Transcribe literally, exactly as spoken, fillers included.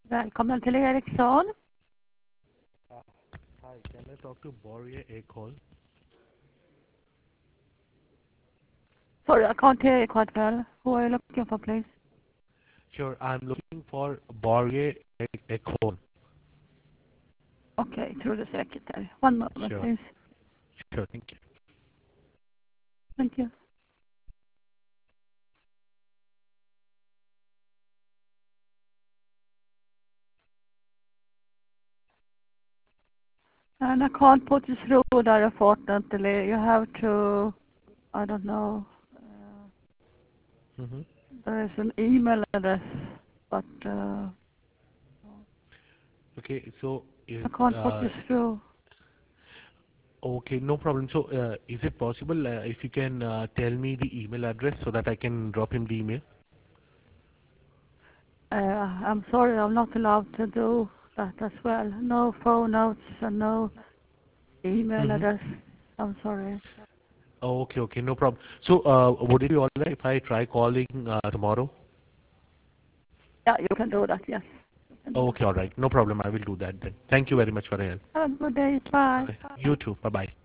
Välkommen till Ericsson. Uh, Hi, can I talk to Borje Ekholm? Sorry, I can't hear you quite well. Who are you looking for, please? Sure, I'm looking for Borje Ek- Ekholm. Okay, through the secretary. One moment, Sure, please. sure, thank you. Thank you. And I can't put you through there, unfortunately. You have to, I don't know, uh, Mm-hmm. there is an email address, but uh, Okay, so is I can't put uh, you through. okay, no problem. So uh, is it possible uh, if you can uh, tell me the email address so that I can drop him the email? Uh, I'm sorry, I'm not allowed to do that as well. No phone notes and no email Mm-hmm. address. I'm sorry. Okay, okay, no problem. So uh, would it be alright if I try calling uh, tomorrow? Yeah, you can do that, yes. You can do that. Okay, alright, no problem. I will do that then. Thank you very much for your help. Have a good day. Bye. Okay, you too. Bye bye.